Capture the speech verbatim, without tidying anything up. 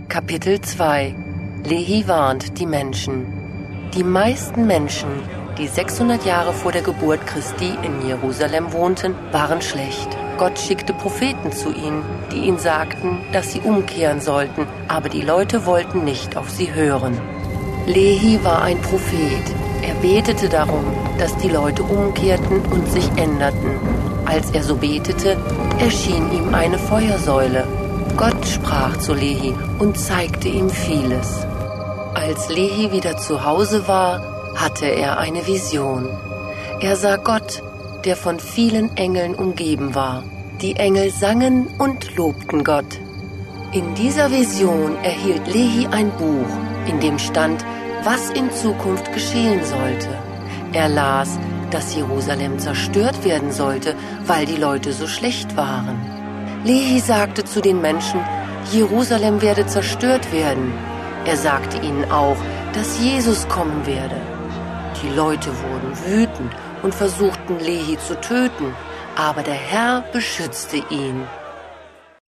Kapitel zwei. Lehi warnt die Menschen. Die meisten Menschen, die sechshundert Jahre vor der Geburt Christi in Jerusalem wohnten, waren schlecht. Gott schickte Propheten zu ihnen, die ihnen sagten, dass sie umkehren sollten, aber die Leute wollten nicht auf sie hören. Lehi war ein Prophet. Er betete darum, dass die Leute umkehrten und sich änderten. Als er so betete, erschien ihm eine Feuersäule. Gott sprach zu Lehi und zeigte ihm vieles. Als Lehi wieder zu Hause war, hatte er eine Vision. Er sah Gott, der von vielen Engeln umgeben war. Die Engel sangen und lobten Gott. In dieser Vision erhielt Lehi ein Buch, in dem stand, was in Zukunft geschehen sollte. Er las, dass Jerusalem zerstört werden sollte, weil die Leute so schlecht waren. Lehi sagte zu den Menschen, Jerusalem werde zerstört werden. Er sagte ihnen auch, dass Jesus kommen werde. Die Leute wurden wütend und versuchten, Lehi zu töten, aber der Herr beschützte ihn.